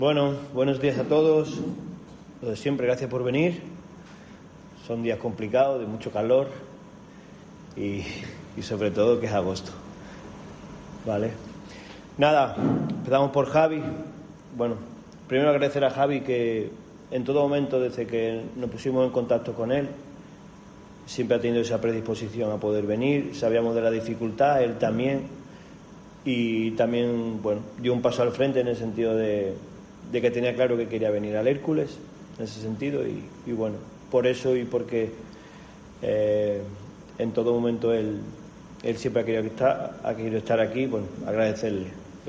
Bueno, buenos días a todos. Lo de siempre, gracias por venir. Son días complicados, de mucho calor y sobre todo que es agosto. Vale. Nada, empezamos por Javi. Bueno, primero agradecer a Javi que en todo momento, desde que nos pusimos en contacto con él, siempre ha tenido esa predisposición a poder venir. Sabíamos de la dificultad, él también. Y también, bueno, dio un paso al frente en el sentido de que tenía claro que quería venir al Hércules, en ese sentido. Y bueno, por eso y porque en todo momento él siempre ha querido estar aquí, bueno, agradecerle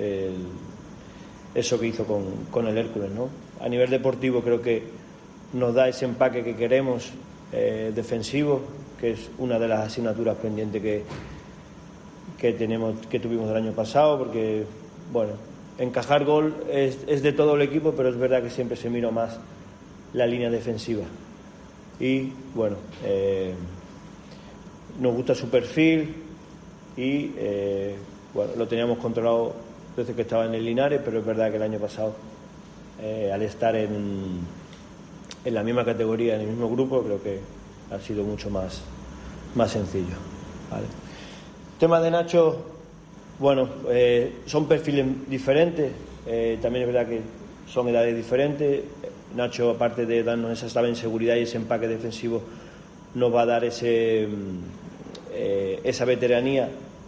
eso que hizo con el Hércules, ¿no? A nivel deportivo creo que nos da ese empaque que queremos, defensivo, que es una de las asignaturas pendientes que tuvimos el año pasado, porque bueno, encajar gol es de todo el equipo, pero es verdad que siempre se mira más la línea defensiva. Y bueno, nos gusta su perfil y bueno, lo teníamos controlado desde que estaba en el Linares, pero es verdad que el año pasado, al estar en la misma categoría, en el mismo grupo, creo que ha sido mucho más sencillo, ¿vale? Tema de Nacho, bueno, son perfiles diferentes, también es verdad que son edades diferentes. Nacho, aparte de darnos esa estable seguridad y ese empaque defensivo, nos va a dar esa veteranía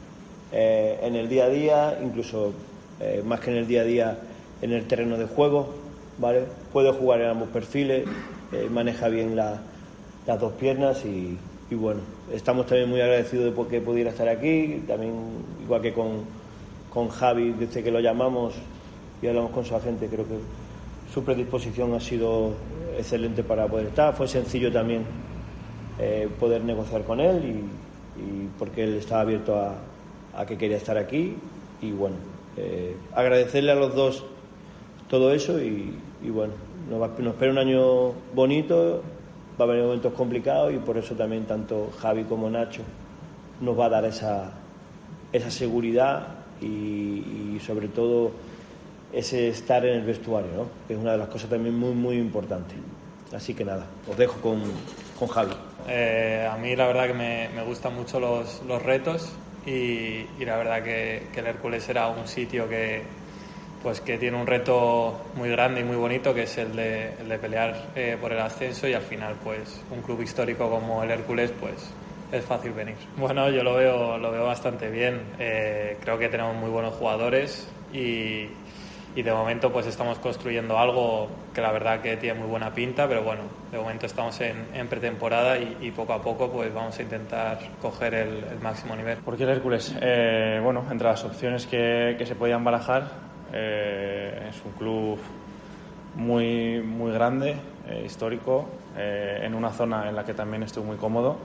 en el día a día, incluso más que en el día a día, en el terreno de juego, ¿vale? Puede jugar en ambos perfiles, maneja bien las dos piernas y bueno, estamos también muy agradecidos de que pudiera estar aquí, también igual que con Javi, desde que lo llamamos y hablamos con su agente, creo que su predisposición ha sido excelente para poder estar. Fue sencillo también poder negociar con él y porque él estaba abierto a que quería estar aquí y bueno, agradecerle a los dos todo eso y bueno, nos espera un año bonito. Va a haber momentos complicados y por eso también tanto Javi como Nacho nos va a dar esa seguridad y sobre todo ese estar en el vestuario, ¿no? Que es una de las cosas también muy, muy importantes. Así que nada, os dejo con Javi. A mí la verdad que me gustan mucho los retos y la verdad que el Hércules era un sitio que tiene un reto muy grande y muy bonito, que es el de pelear por el ascenso, y al final pues un club histórico como el Hércules pues es fácil venir. Bueno, yo lo veo bastante bien. Creo que tenemos muy buenos jugadores y de momento pues estamos construyendo algo que la verdad que tiene muy buena pinta, pero bueno, de momento estamos en pretemporada y poco a poco pues vamos a intentar coger el máximo nivel. ¿Por qué el Hércules? Bueno, entre las opciones que se podían barajar, es un club muy, muy grande, histórico, en una zona en la que también estoy muy cómodo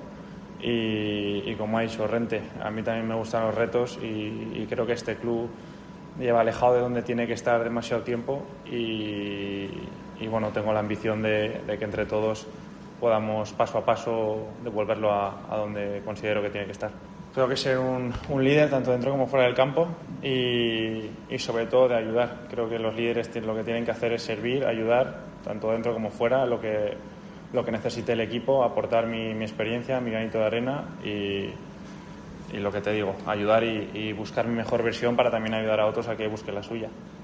y como ha dicho Rente, a mí también me gustan los retos y creo que este club lleva alejado de donde tiene que estar demasiado tiempo y bueno, tengo la ambición de que entre todos podamos paso a paso devolverlo a donde considero que tiene que estar. Creo que ser un líder tanto dentro como fuera del campo y sobre todo de ayudar. Creo que los líderes lo que tienen que hacer es servir, ayudar, tanto dentro como fuera, lo que necesite el equipo, aportar mi experiencia, mi granito de arena y lo que te digo, ayudar y buscar mi mejor versión para también ayudar a otros a que busquen la suya.